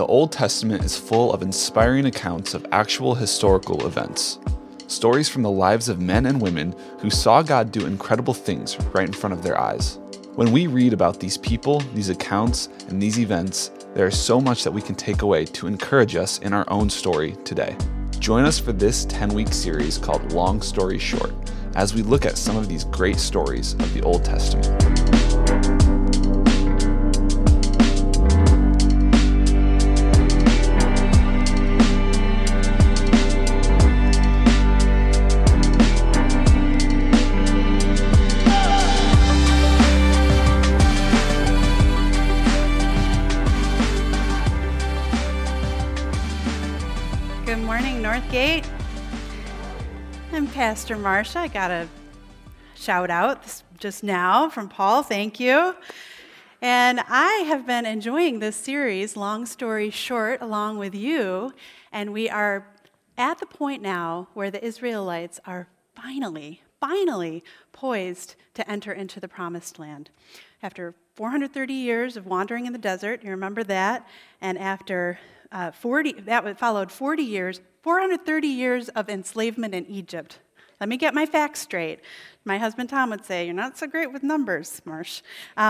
Old Testament is full of inspiring accounts of actual historical events. Stories from the lives of men and women who saw God do incredible things right in front of their eyes. When we read about these people, these accounts, and these events, there is so much that we can take away to encourage us in our own story today. Join us for this 10-week series called Long Story Short, as we look at some of these great stories of the Old Testament. Good morning, Northgate. I'm Pastor Marcia. I got a shout out just now from Paul. Thank you. And I have been enjoying this series, Long Story Short, along with you. And we are at the point now where the Israelites are finally poised to enter into the Promised Land. After 430 years of wandering in the desert, you remember that, and after 430 years of enslavement in Egypt. Let me get my facts straight. My husband Tom would say, "You're not so great with numbers, Marsh."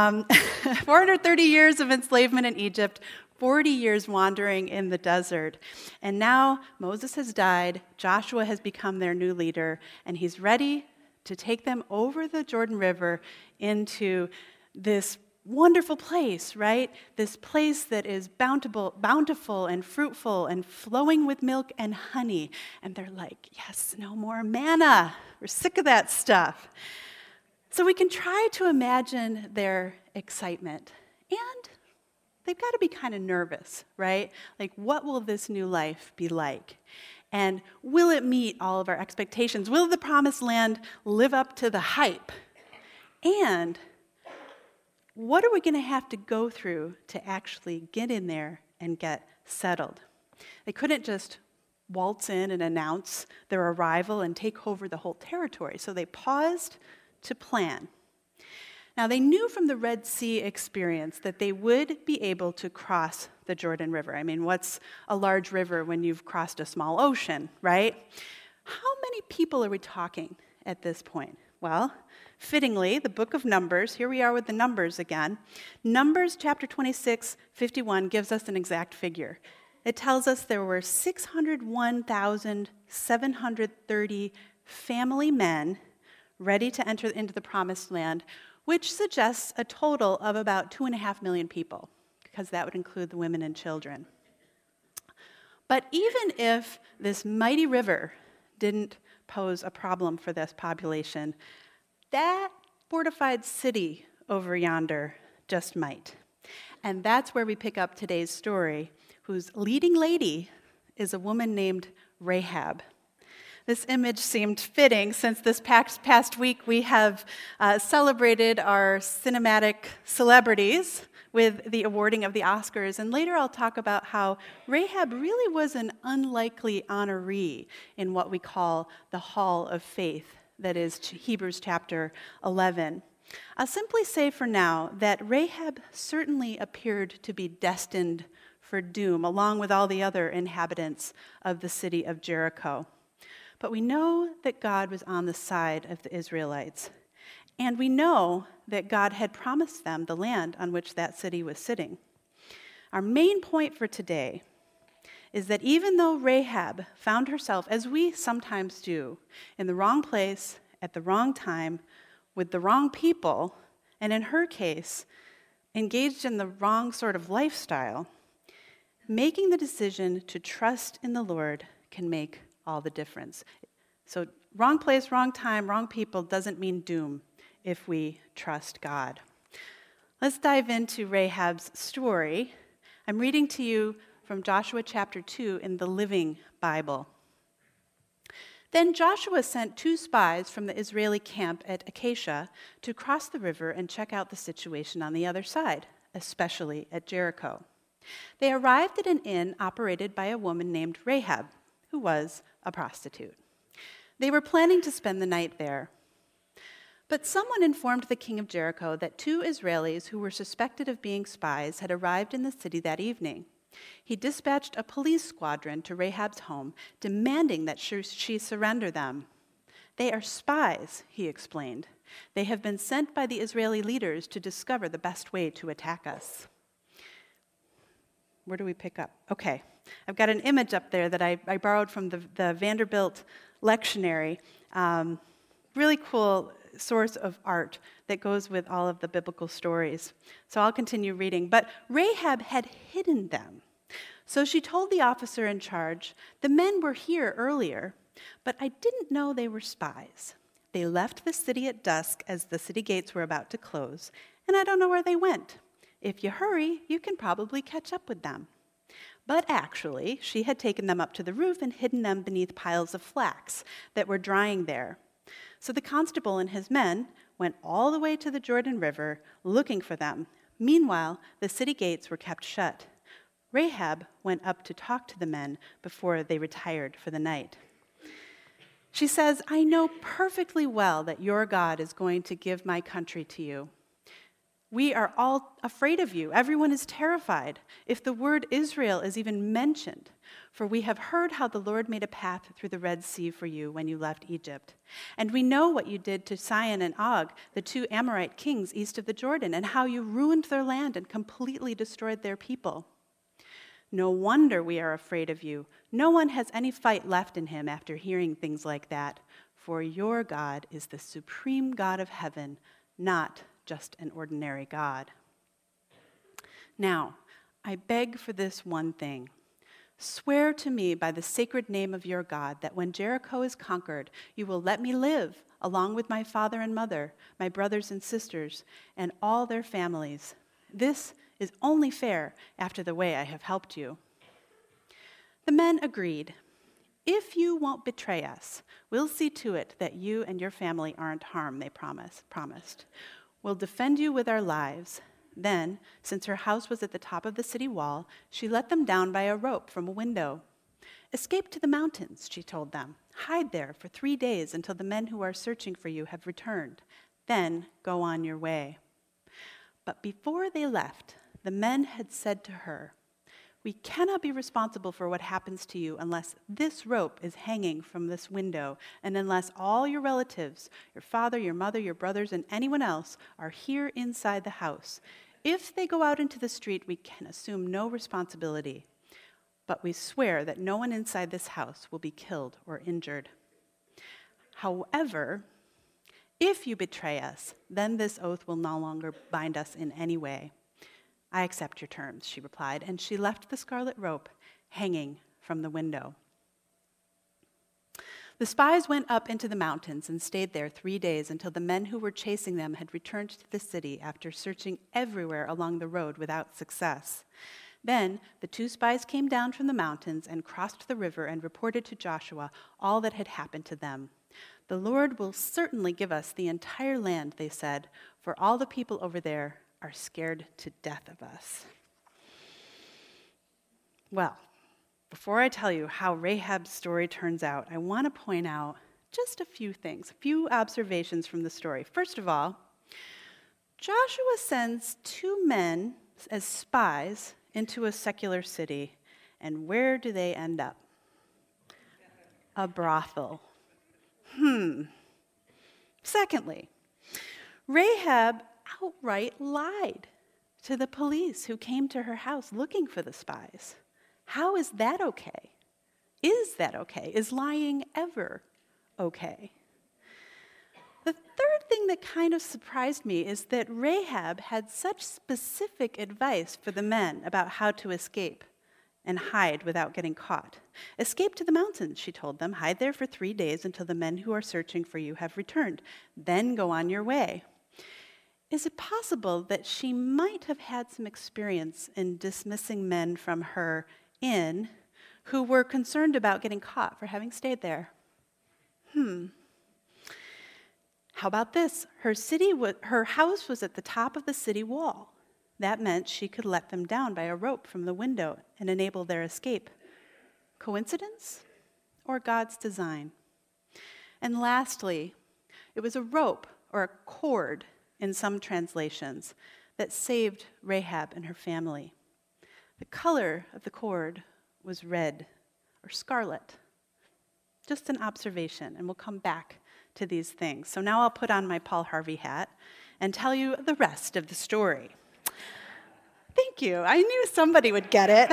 430 years of enslavement in Egypt, 40 years wandering in the desert. And now Moses has died, Joshua has become their new leader, and he's ready to take them over the Jordan River into this wonderful place, right? This place that is bountiful and fruitful and flowing with milk and honey. And they're like, yes, no more manna. We're sick of that stuff. So we can try to imagine their excitement. And they've got to be kind of nervous, right? Like, what will this new life be like? And will it meet all of our expectations? Will the Promised Land live up to the hype? And what are we going to have to go through to actually get in there and get settled? They couldn't just waltz in and announce their arrival and take over the whole territory. So they paused to plan. Now, they knew from the Red Sea experience that they would be able to cross the Jordan River. I mean, what's a large river when you've crossed a small ocean, right? How many people are we talking at this point? Well, fittingly, the book of Numbers, here we are with the numbers again. Numbers chapter 26:51 gives us an exact figure. It tells us there were 601,730 family men ready to enter into the Promised Land, which suggests a total of about 2.5 million people, because that would include the women and children. But even if this mighty river didn't pose a problem for this population, that fortified city over yonder just might. And that's where we pick up today's story, whose leading lady is a woman named Rahab. This image seemed fitting since this past week we have celebrated our cinematic celebrities with the awarding of the Oscars. And later I'll talk about how Rahab really was an unlikely honoree in what we call the Hall of Faith, that is Hebrews chapter 11. I'll simply say for now that Rahab certainly appeared to be destined for doom, along with all the other inhabitants of the city of Jericho. But we know that God was on the side of the Israelites. And we know that God had promised them the land on which that city was sitting. Our main point for today is that even though Rahab found herself, as we sometimes do, in the wrong place, at the wrong time, with the wrong people, and in her case, engaged in the wrong sort of lifestyle, making the decision to trust in the Lord can make all the difference. So wrong place, wrong time, wrong people doesn't mean doom if we trust God. Let's dive into Rahab's story. I'm reading to you from Joshua chapter 2 in the Living Bible. Then Joshua sent 2 spies from the Israeli camp at Acacia to cross the river and check out the situation on the other side, especially at Jericho. They arrived at an inn operated by a woman named Rahab, who was a prostitute. They were planning to spend the night there. But someone informed the king of Jericho that 2 Israelis who were suspected of being spies had arrived in the city that evening. He dispatched a police squadron to Rahab's home, demanding that she surrender them. "They are spies," he explained. "They have been sent by the Israeli leaders to discover the best way to attack us." Where do we pick up? Okay, I've got an image up there that I borrowed from the Vanderbilt lectionary. Really cool source of art that goes with all of the biblical stories. So I'll continue reading. But Rahab had hidden them. So she told the officer in charge, "The men were here earlier, but I didn't know they were spies. They left the city at dusk as the city gates were about to close, and I don't know where they went. If you hurry, you can probably catch up with them." But actually, she had taken them up to the roof and hidden them beneath piles of flax that were drying there. So the constable and his men went all the way to the Jordan River looking for them. Meanwhile, the city gates were kept shut. Rahab went up to talk to the men before they retired for the night. She says, "I know perfectly well that your God is going to give my country to you. We are all afraid of you. Everyone is terrified if the word Israel is even mentioned. For we have heard how the Lord made a path through the Red Sea for you when you left Egypt. And we know what you did to Sihon and Og, the two Amorite kings east of the Jordan, and how you ruined their land and completely destroyed their people. No wonder we are afraid of you. No one has any fight left in him after hearing things like that. For your God is the supreme God of heaven, not just an ordinary God. Now, I beg for this one thing. Swear to me by the sacred name of your God that when Jericho is conquered, you will let me live along with my father and mother, my brothers and sisters, and all their families. This is only fair after the way I have helped you." The men agreed. "If you won't betray us, we'll see to it that you and your family aren't harmed," they promised. "We'll defend you with our lives." Then, since her house was at the top of the city wall, she let them down by a rope from a window. "Escape to the mountains," she told them. "Hide there for 3 days until the men who are searching for you have returned. Then go on your way." But before they left, the men had said to her, "We cannot be responsible for what happens to you unless this rope is hanging from this window, and unless all your relatives, your father, your mother, your brothers, and anyone else are here inside the house. If they go out into the street, we can assume no responsibility. But we swear that no one inside this house will be killed or injured. However, if you betray us, then this oath will no longer bind us in any way." "I accept your terms," she replied, and she left the scarlet rope hanging from the window. The spies went up into the mountains and stayed there 3 days until the men who were chasing them had returned to the city after searching everywhere along the road without success. Then the 2 spies came down from the mountains and crossed the river and reported to Joshua all that had happened to them. "The Lord will certainly give us the entire land," they said, "for all the people over there are scared to death of us." Well, before I tell you how Rahab's story turns out, I want to point out just a few things, a few observations from the story. First of all, Joshua sends 2 men as spies into a secular city, and where do they end up? A brothel. Secondly, Rahab outright lied to the police who came to her house looking for the spies. How is that okay? Is that okay? Is lying ever okay? The third thing that kind of surprised me is that Rahab had such specific advice for the men about how to escape and hide without getting caught. "Escape to the mountains," she told them. "Hide there for 3 days until the men who are searching for you have returned. Then go on your way." Is it possible that she might have had some experience in dismissing men from her inn who were concerned about getting caught for having stayed there? How about this? Her house was at the top of the city wall. That meant she could let them down by a rope from the window and enable their escape. Coincidence or God's design? And lastly, it was a rope or a cord in some translations that saved Rahab and her family. The color of the cord was red or scarlet. Just an observation, and we'll come back to these things. So now I'll put on my Paul Harvey hat and tell you the rest of the story. Thank you. I knew somebody would get it.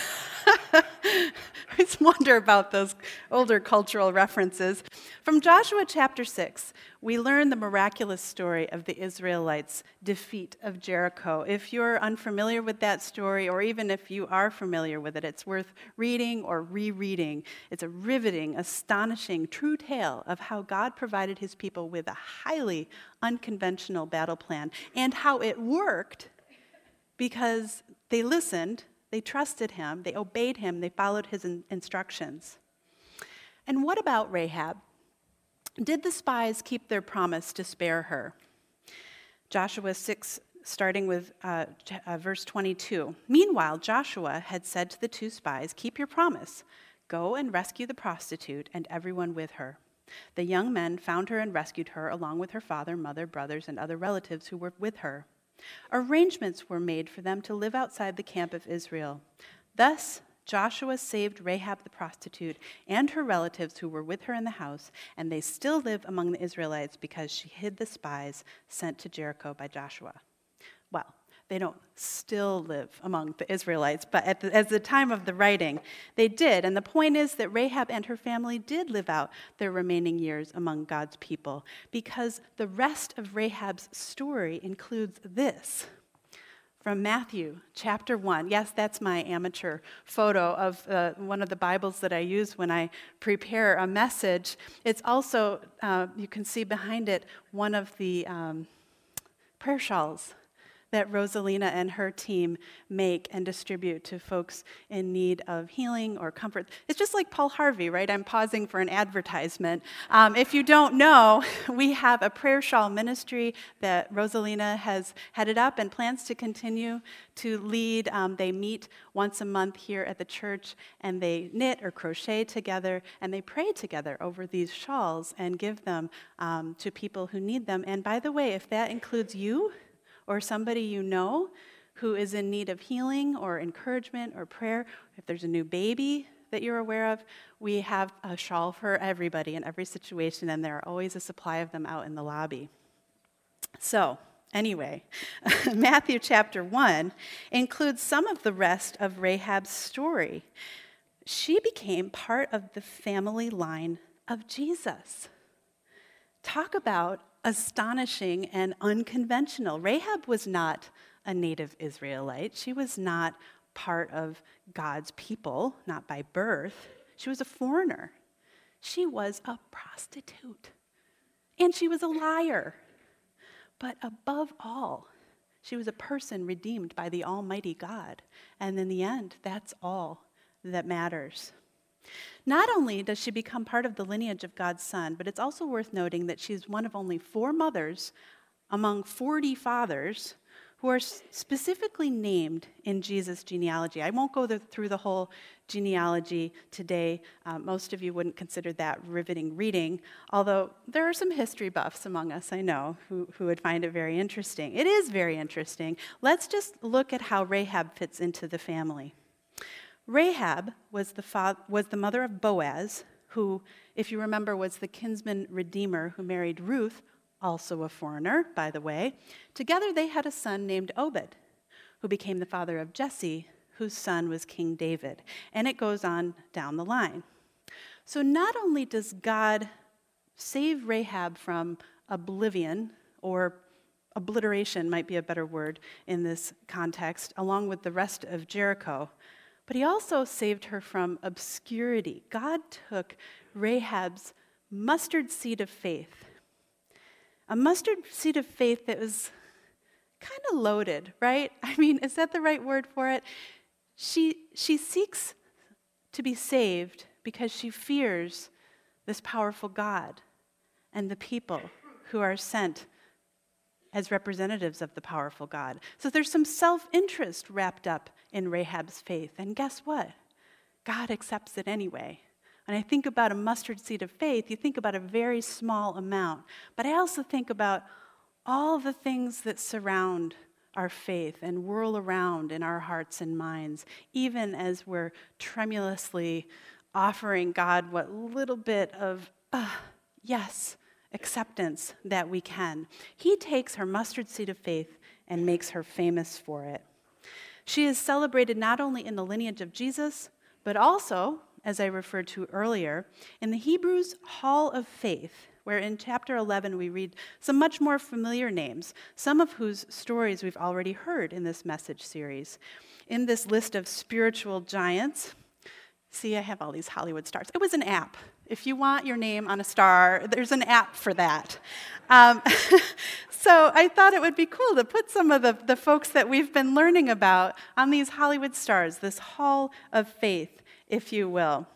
I always wonder about those older cultural references. From Joshua chapter 6, we learn the miraculous story of the Israelites' defeat of Jericho. If you're unfamiliar with that story, or even if you are familiar with it, it's worth reading or rereading. It's a riveting, astonishing, true tale of how God provided his people with a highly unconventional battle plan, and how it worked because they listened, they trusted him, they obeyed him, they followed his instructions. And what about Rahab? Did the spies keep their promise to spare her? Joshua 6, starting with verse 22. Meanwhile, Joshua had said to the two spies, "Keep your promise. Go and rescue the prostitute and everyone with her." The young men found her and rescued her, along with her father, mother, brothers, and other relatives who were with her. Arrangements were made for them to live outside the camp of Israel. Thus, Joshua saved Rahab the prostitute and her relatives who were with her in the house, and they still live among the Israelites because she hid the spies sent to Jericho by Joshua. Well, they don't still live among the Israelites, but at the time of the writing, they did. And the point is that Rahab and her family did live out their remaining years among God's people, because the rest of Rahab's story includes this. From Matthew chapter 1. Yes, that's my amateur photo of one of the Bibles that I use when I prepare a message. It's also, you can see behind it, one of the prayer shawls that Rosalina and her team make and distribute to folks in need of healing or comfort. It's just like Paul Harvey, right? I'm pausing for an advertisement. If you don't know, we have a prayer shawl ministry that Rosalina has headed up and plans to continue to lead. They meet once a month here at the church, and they knit or crochet together, and they pray together over these shawls and give them to people who need them. And by the way, if that includes you, or somebody you know who is in need of healing or encouragement or prayer, if there's a new baby that you're aware of, we have a shawl for everybody in every situation, and there are always a supply of them out in the lobby. So, anyway, Matthew chapter 1 includes some of the rest of Rahab's story. She became part of the family line of Jesus. Talk about astonishing and unconventional. Rahab was not a native Israelite. She was not part of God's people, not by birth. She was a foreigner. She was a prostitute. And she was a liar. But above all, she was a person redeemed by the Almighty God. And in the end, that's all that matters. Not only does she become part of the lineage of God's Son, but it's also worth noting that she's one of only 4 mothers among 40 fathers who are specifically named in Jesus' genealogy. I won't go through the whole genealogy today. Most of you wouldn't consider that riveting reading, although there are some history buffs among us, I know, who would find it very interesting. It is very interesting. Let's just look at how Rahab fits into the family. Rahab was the mother of Boaz, who, if you remember, was the kinsman redeemer who married Ruth, also a foreigner, by the way. Together they had a son named Obed, who became the father of Jesse, whose son was King David. And it goes on down the line. So not only does God save Rahab from oblivion, or obliteration might be a better word in this context, along with the rest of Jericho, but he also saved her from obscurity. God took Rahab's mustard seed of faith, a mustard seed of faith that was kind of loaded, right? I mean, is that the right word for it? She seeks to be saved because she fears this powerful God and the people who are sent as representatives of the powerful God. So there's some self-interest wrapped up in Rahab's faith. And guess what? God accepts it anyway. When I think about a mustard seed of faith, you think about a very small amount. But I also think about all the things that surround our faith and whirl around in our hearts and minds, even as we're tremulously offering God what little bit of, yes, acceptance that we can. He takes her mustard seed of faith and makes her famous for it. She is celebrated not only in the lineage of Jesus, but also, as I referred to earlier, in the Hebrews Hall of Faith, where in chapter 11 we read some much more familiar names, some of whose stories we've already heard in this message series. In this list of spiritual giants, see, I have all these Hollywood stars. It was an app. If you want your name on a star, there's an app for that. So I thought it would be cool to put some of the folks that we've been learning about on these Hollywood stars, this hall of faith, if you will.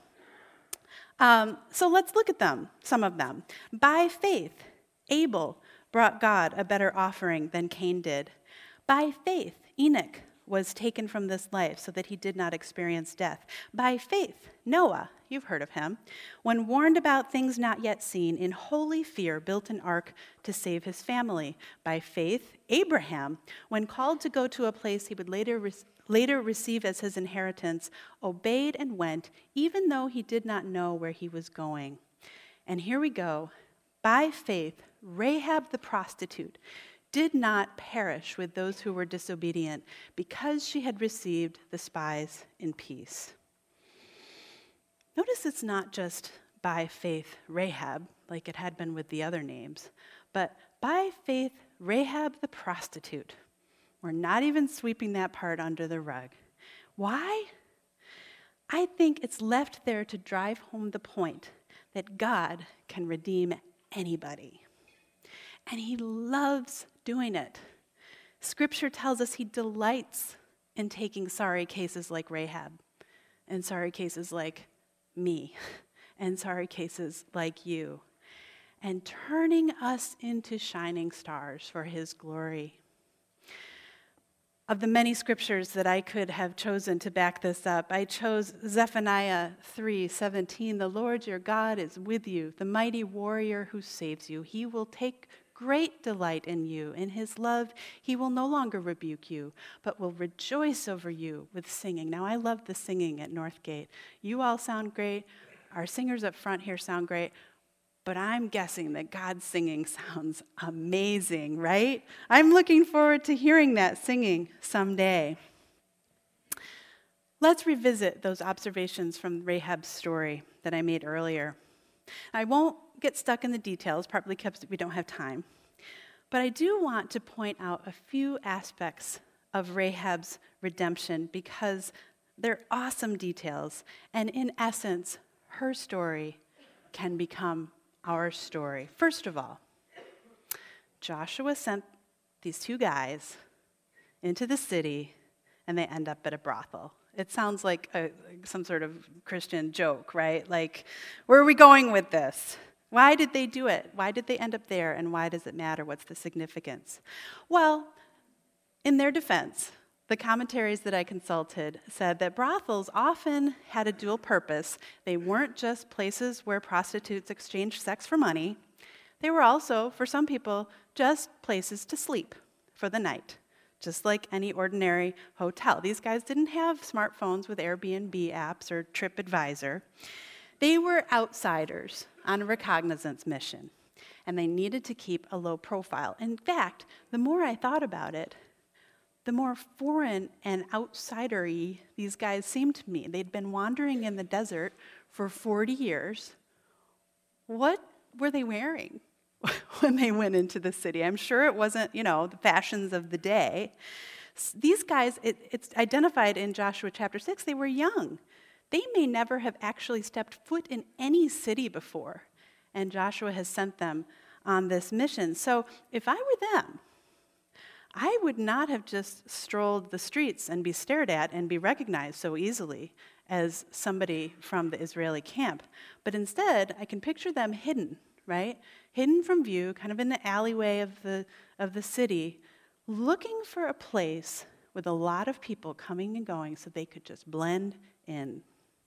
So let's look at them, some of them. By faith, Abel brought God a better offering than Cain did. By faith, Enoch was taken from this life so that he did not experience death. By faith, Noah, you've heard of him, when warned about things not yet seen, in holy fear built an ark to save his family. By faith, Abraham, when called to go to a place he would later receive as his inheritance, obeyed and went, even though he did not know where he was going. And here we go. By faith, Rahab the prostitute did not perish with those who were disobedient, because she had received the spies in peace. Notice it's not just by faith Rahab, like it had been with the other names, but by faith Rahab the prostitute. We're not even sweeping that part under the rug. Why? I think it's left there to drive home the point that God can redeem anybody. And he loves doing it. Scripture tells us he delights in taking sorry cases like Rahab, and sorry cases like me, and sorry cases like you, and turning us into shining stars for his glory. Of the many scriptures that I could have chosen to back this up, I chose Zephaniah 3:17. The Lord your God is with you, the mighty warrior who saves you. He will take great delight in you. In his love, he will no longer rebuke you, but will rejoice over you with singing. Now, I love the singing at Northgate. You all sound great. Our singers up front here sound great. But I'm guessing that God's singing sounds amazing, right? I'm looking forward to hearing that singing someday. Let's revisit those observations from Rahab's story that I made earlier. I won't get stuck in the details, partly because we don't have time. But I do want to point out a few aspects of Rahab's redemption because they're awesome details. And in essence, her story can become our story. First of all, Joshua sent these two guys into the city, and they end up at a brothel. It sounds like some sort of Christian joke, right? Like, where are we going with this? Why did they do it? Why did they end up there, and why does it matter? What's the significance? Well, in their defense, the commentaries that I consulted said that brothels often had a dual purpose. They weren't just places where prostitutes exchanged sex for money. They were also, for some people, just places to sleep for the night, just like any ordinary hotel. These guys didn't have smartphones with Airbnb apps or TripAdvisor. They were outsiders on a recognizance mission, and they needed to keep a low profile. In fact, the more I thought about it, the more foreign and outsider-y these guys seemed to me. They'd been wandering in the desert for 40 years. What were they wearing when they went into the city? I'm sure it wasn't, the fashions of the day. These guys, it's identified in Joshua chapter 6, they were young. They may never have actually stepped foot in any city before, and Joshua has sent them on this mission. So if I were them, I would not have just strolled the streets and be stared at and be recognized so easily as somebody from the Israeli camp. But instead, I can picture them hidden, right? Hidden from view, kind of in the alleyway of the city, looking for a place with a lot of people coming and going so they could just blend in.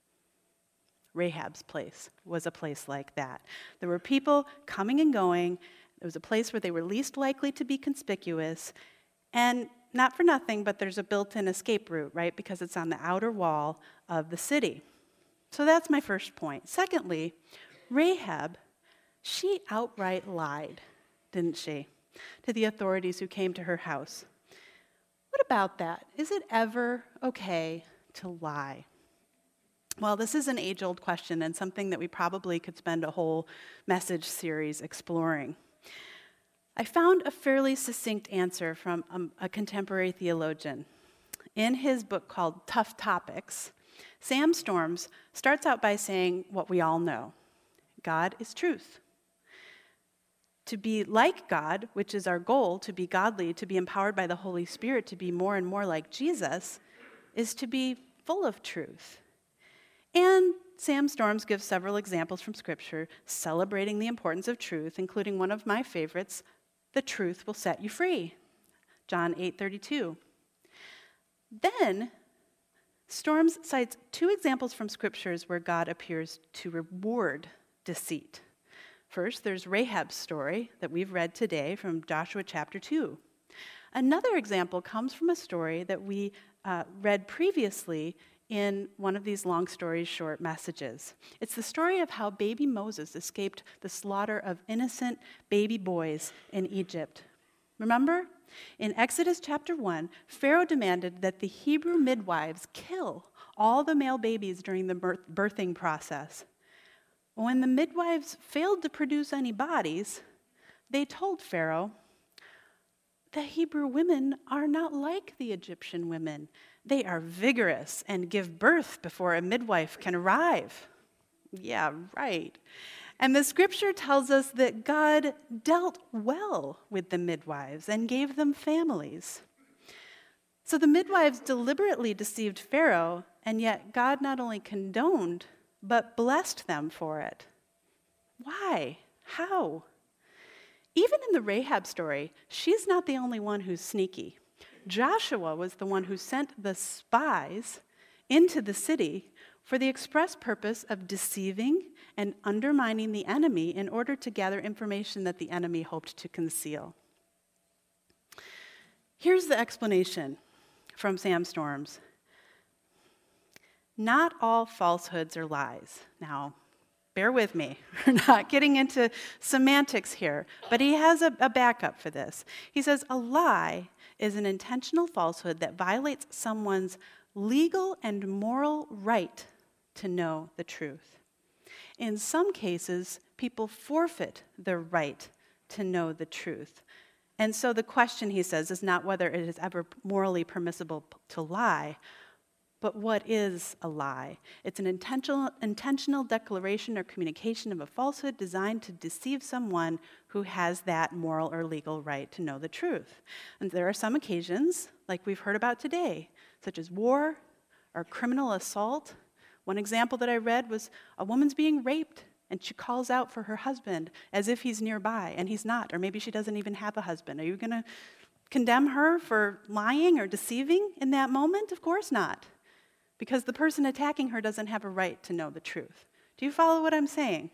Rahab's place was a place like that. There were people coming and going. It was a place where they were least likely to be conspicuous. And not for nothing, but there's a built-in escape route, right? Because it's on the outer wall of the city. So that's my first point. Secondly, Rahab, she outright lied, didn't she, to the authorities who came to her house. What about that? Is it ever okay to lie? Well, this is an age-old question and something that we probably could spend a whole message series exploring. I found a fairly succinct answer from a contemporary theologian. In his book called Tough Topics, Sam Storms starts out by saying what we all know: God is truth. To be like God, which is our goal, to be godly, to be empowered by the Holy Spirit, to be more and more like Jesus, is to be full of truth. And Sam Storms gives several examples from Scripture celebrating the importance of truth, including one of my favorites: the truth will set you free, John 8:32. Then Storms cites two examples from Scriptures where God appears to reward deceit. First, there's Rahab's story that we've read today from Joshua chapter 2. Another example comes from a story that we read previously in one of these long stories short messages. It's the story of how baby Moses escaped the slaughter of innocent baby boys in Egypt. Remember? In Exodus chapter 1, Pharaoh demanded that the Hebrew midwives kill all the male babies during the birthing process. When the midwives failed to produce any bodies, they told Pharaoh, "The Hebrew women are not like the Egyptian women. They are vigorous and give birth before a midwife can arrive." Yeah, right. And the Scripture tells us that God dealt well with the midwives and gave them families. So the midwives deliberately deceived Pharaoh, and yet God not only condoned, but blessed them for it. Why? How? Even in the Rahab story, she's not the only one who's sneaky. Joshua was the one who sent the spies into the city for the express purpose of deceiving and undermining the enemy in order to gather information that the enemy hoped to conceal. Here's the explanation from Sam Storms. Not all falsehoods are lies. Now, bear with me. We're not getting into semantics here, but he has a backup for this. He says a lie is an intentional falsehood that violates someone's legal and moral right to know the truth. In some cases, people forfeit their right to know the truth. And so the question, he says, is not whether it is ever morally permissible to lie, but what is a lie? It's an intentional declaration or communication of a falsehood designed to deceive someone who has that moral or legal right to know the truth. And there are some occasions, like we've heard about today, such as war or criminal assault. One example that I read was a woman's being raped, and she calls out for her husband as if he's nearby, and he's not, or maybe she doesn't even have a husband. Are you going to condemn her for lying or deceiving in that moment? Of course not, because the person attacking her doesn't have a right to know the truth. Do you follow what I'm saying?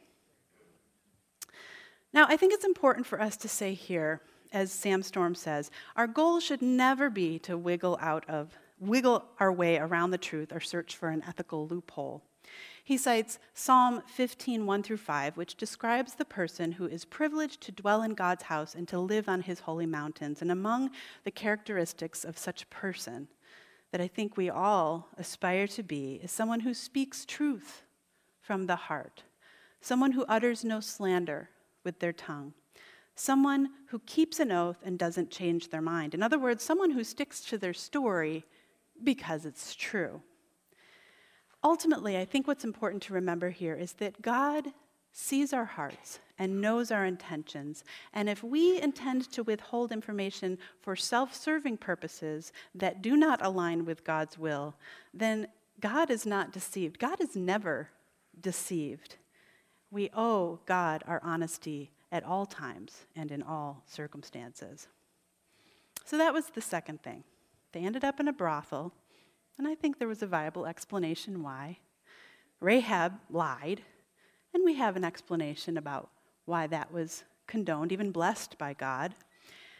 Now, I think it's important for us to say here, as Sam Storm says, our goal should never be to wiggle our way around the truth or search for an ethical loophole. He cites Psalm 15, 1-5, which describes the person who is privileged to dwell in God's house and to live on his holy mountains. And among the characteristics of such a person that I think we all aspire to be is someone who speaks truth from the heart, someone who utters no slander with their tongue, someone who keeps an oath and doesn't change their mind. In other words, someone who sticks to their story because it's true. Ultimately, I think what's important to remember here is that God sees our hearts and knows our intentions. And if we intend to withhold information for self-serving purposes that do not align with God's will, then God is not deceived. God is never deceived. We owe God our honesty at all times and in all circumstances. So that was the second thing. They ended up in a brothel, and I think there was a viable explanation why. Rahab lied, and we have an explanation about why that was condoned, even blessed by God.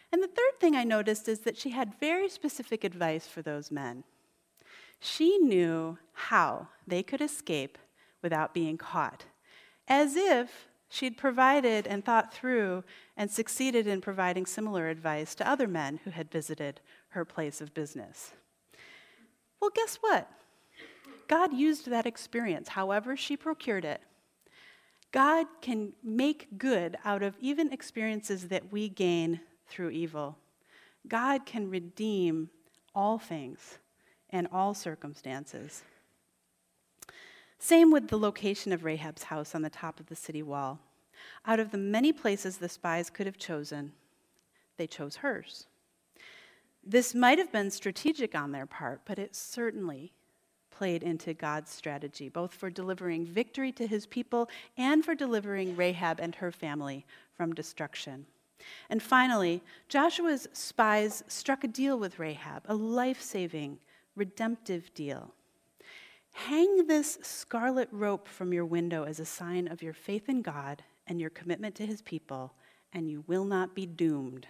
And the third thing I noticed is that she had very specific advice for those men. She knew how they could escape without being caught, as if she'd provided and thought through and succeeded in providing similar advice to other men who had visited her place of business. Well, guess what? God used that experience, however she procured it. God can make good out of even experiences that we gain through evil. God can redeem all things and all circumstances. Same with the location of Rahab's house on the top of the city wall. Out of the many places the spies could have chosen, they chose hers. This might have been strategic on their part, but it certainly played into God's strategy, both for delivering victory to his people and for delivering Rahab and her family from destruction. And finally, Joshua's spies struck a deal with Rahab, a life-saving, redemptive deal. Hang this scarlet rope from your window as a sign of your faith in God and your commitment to his people, and you will not be doomed.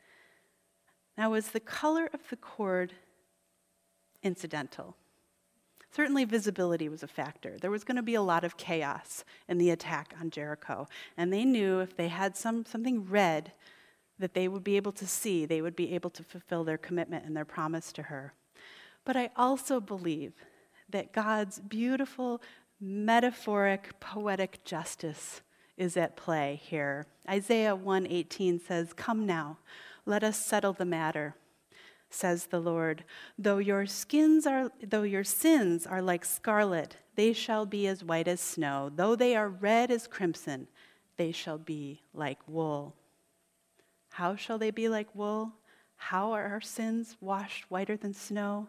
Now, was the color of the cord incidental? Certainly visibility was a factor. There was going to be a lot of chaos in the attack on Jericho, and they knew if they had something red that they would be able to see, they would be able to fulfill their commitment and their promise to her. But I also believe that God's beautiful, metaphoric, poetic justice is at play here. Isaiah 1:18 says, "Come now, let us settle the matter, says the Lord. Though your sins are like scarlet, they shall be as white as snow. Though they are red as crimson, they shall be like wool." How shall they be like wool? How are our sins washed whiter than snow?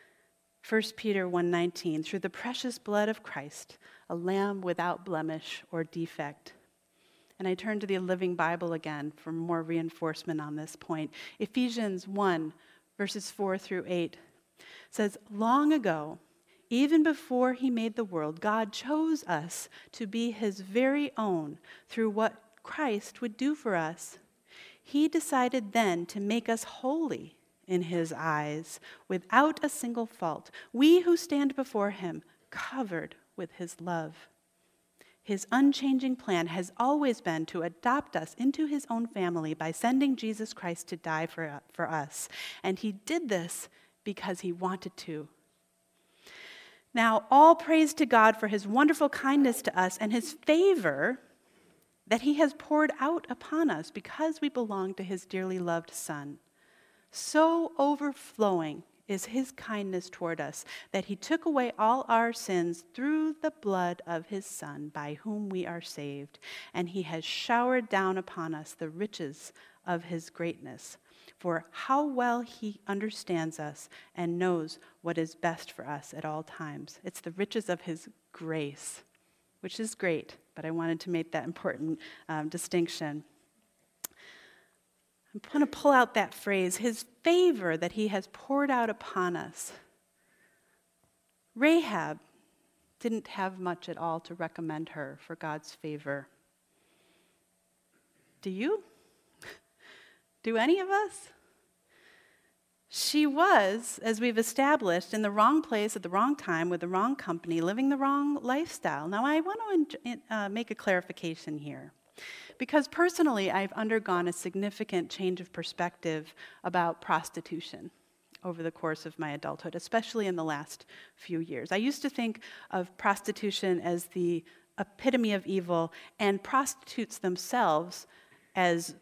1 Peter 1:19, through the precious blood of Christ, a lamb without blemish or defect. And I turn to the Living Bible again for more reinforcement on this point. Ephesians 1, verses 4 through 8 says, "Long ago, even before he made the world, God chose us to be his very own through what Christ would do for us. He decided then to make us holy in his eyes, without a single fault, we who stand before him covered with his love. His unchanging plan has always been to adopt us into his own family by sending Jesus Christ to die for us. And he did this because he wanted to. Now, all praise to God for his wonderful kindness to us and his favor that he has poured out upon us because we belong to his dearly loved Son. So overflowing is his kindness toward us that he took away all our sins through the blood of his Son, by whom we are saved. And he has showered down upon us the riches of his greatness. For how well he understands us and knows what is best for us at all times. It's the riches of his grace, which is great, but I wanted to make that important distinction. I'm going to pull out that phrase, his favor that he has poured out upon us. Rahab didn't have much at all to recommend her for God's favor. Do you? Do any of us? She was, as we've established, in the wrong place at the wrong time with the wrong company, living the wrong lifestyle. Now, I want to make a clarification here. Because personally, I've undergone a significant change of perspective about prostitution over the course of my adulthood, especially in the last few years. I used to think of prostitution as the epitome of evil, and prostitutes themselves as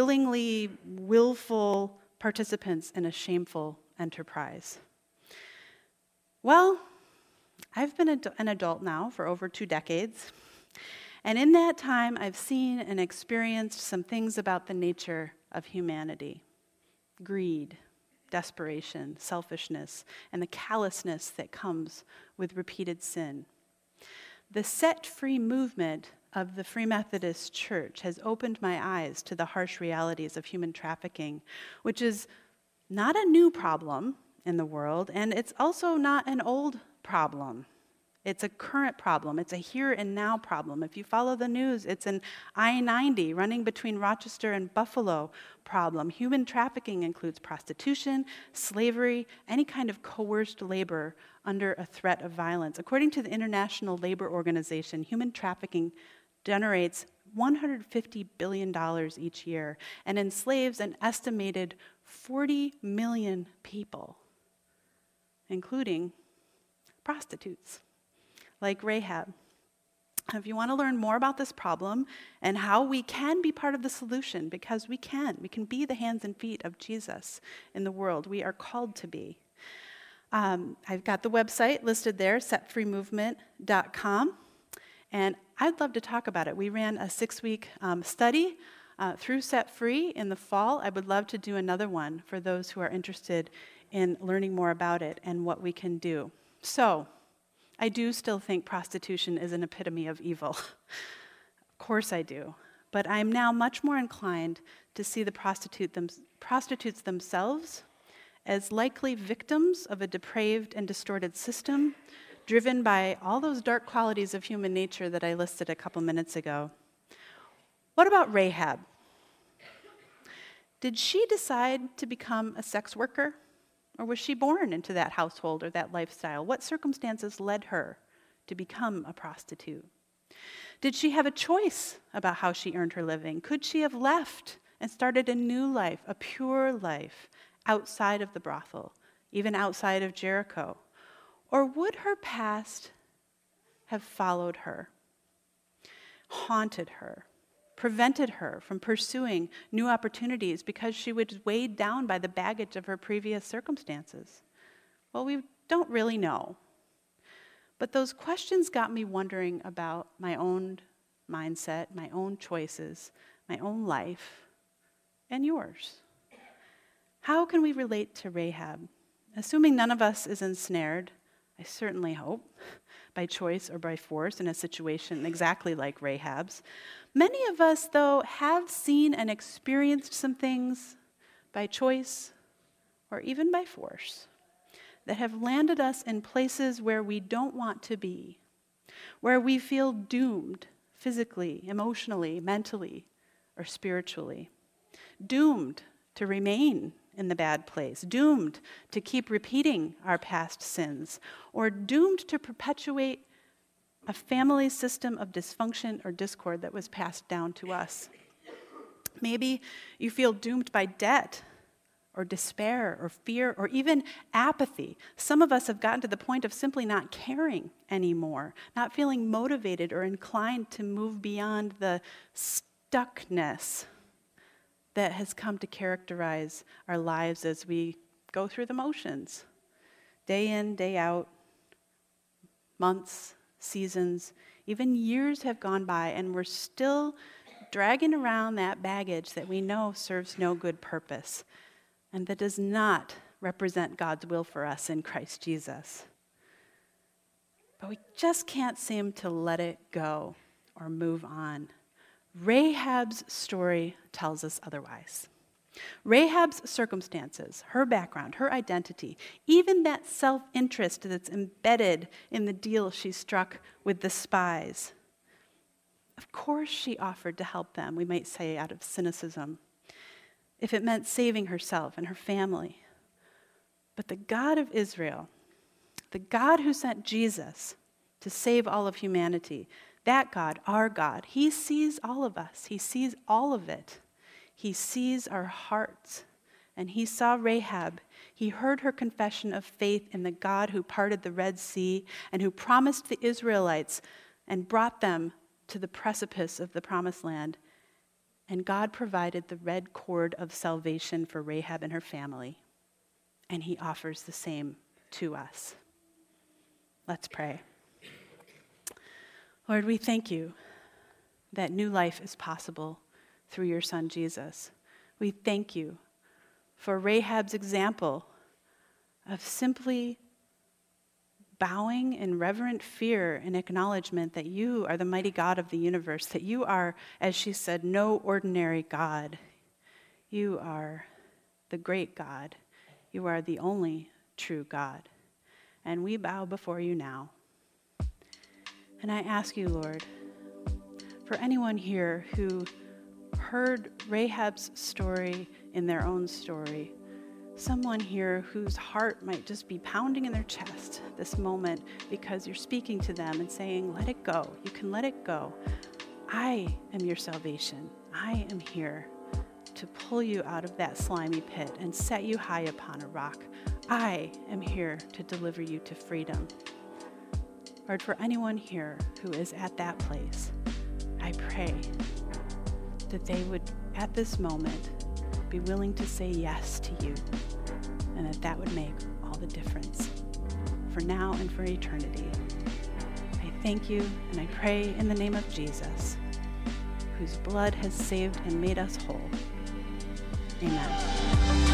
willful participants in a shameful enterprise. Well, I've been an adult now for over 2 decades. And in that time, I've seen and experienced some things about the nature of humanity. Greed, desperation, selfishness, and the callousness that comes with repeated sin. The set-free movement of the Free Methodist Church has opened my eyes to the harsh realities of human trafficking, which is not a new problem in the world, and it's also not an old problem. It's a current problem. It's a here and now problem. If you follow the news, it's an I-90 running between Rochester and Buffalo problem. Human trafficking includes prostitution, slavery, any kind of coerced labor under a threat of violence. According to the International Labor Organization, human trafficking generates $150 billion each year and enslaves an estimated 40 million people, including prostitutes like Rahab. If you want to learn more about this problem and how we can be part of the solution, because we can be the hands and feet of Jesus in the world. We are called to be. I've got the website listed there, setfreemovement.com, and I'd love to talk about it. We ran a 6-week study through Set Free in the fall. I would love to do another one for those who are interested in learning more about it and what we can do. So, I do still think prostitution is an epitome of evil. Of course I do. But I'm now much more inclined to see the prostitutes themselves as likely victims of a depraved and distorted system driven by all those dark qualities of human nature that I listed a couple minutes ago. What about Rahab? Did she decide to become a sex worker? Or was she born into that household or that lifestyle? What circumstances led her to become a prostitute? Did she have a choice about how she earned her living? Could she have left and started a new life, a pure life, outside of the brothel, even outside of Jericho? Or would her past have followed her, haunted her, prevented her from pursuing new opportunities because she was weighed down by the baggage of her previous circumstances? Well, we don't really know. But those questions got me wondering about my own mindset, my own choices, my own life, and yours. How can we relate to Rahab? Assuming none of us is ensnared, I certainly hope, by choice or by force in a situation exactly like Rahab's. Many of us, though, have seen and experienced some things by choice or even by force that have landed us in places where we don't want to be, where we feel doomed physically, emotionally, mentally, or spiritually, doomed to remain in the bad place, doomed to keep repeating our past sins, or doomed to perpetuate a family system of dysfunction or discord that was passed down to us. Maybe you feel doomed by debt or despair or fear or even apathy. Some of us have gotten to the point of simply not caring anymore, not feeling motivated or inclined to move beyond the stuckness that has come to characterize our lives as we go through the motions. Day in, day out, months, seasons, even years have gone by, and we're still dragging around that baggage that we know serves no good purpose and that does not represent God's will for us in Christ Jesus. But we just can't seem to let it go or move on. Rahab's story tells us otherwise. Rahab's circumstances, her background, her identity, even that self-interest that's embedded in the deal she struck with the spies. Of course she offered to help them, we might say out of cynicism, if it meant saving herself and her family. But the God of Israel, the God who sent Jesus to save all of humanity, that God, our God, he sees all of us. He sees all of it. He sees our hearts. And he saw Rahab. He heard her confession of faith in the God who parted the Red Sea and who promised the Israelites and brought them to the precipice of the Promised Land. And God provided the red cord of salvation for Rahab and her family. And he offers the same to us. Let's pray. Lord, we thank you that new life is possible through your Son, Jesus. We thank you for Rahab's example of simply bowing in reverent fear and acknowledgement that you are the mighty God of the universe, that you are, as she said, no ordinary God. You are the great God. You are the only true God. And we bow before you now. And I ask you, Lord, for anyone here who heard Rahab's story in their own story, someone here whose heart might just be pounding in their chest this moment because you're speaking to them and saying, let it go. You can let it go. I am your salvation. I am here to pull you out of that slimy pit and set you high upon a rock. I am here to deliver you to freedom. Lord, for anyone here who is at that place, I pray that they would, at this moment, be willing to say yes to you, and that would make all the difference for now and for eternity. I thank you, and I pray in the name of Jesus, whose blood has saved and made us whole. Amen.